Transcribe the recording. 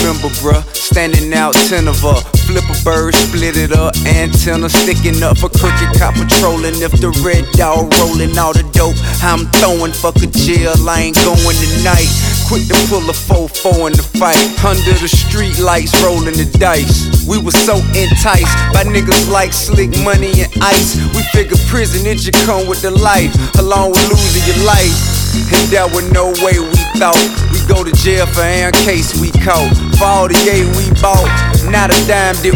remember, bruh, standing out 10 of her. Flip a bird, split it up, antenna sticking up for crooked cop patrolling. If the red dog rolling all the dope, I'm throwing, fuck a jail, I ain't going tonight. Quick to pull a 4-4 in the fight, under the street lights rolling the dice. We were so enticed by niggas like Slick Money and Ice. We figured prison, it should come with the life, along with losing your life. And there was no way we thought we go to jail for every case we caught. For all the yay we bought, not a dime did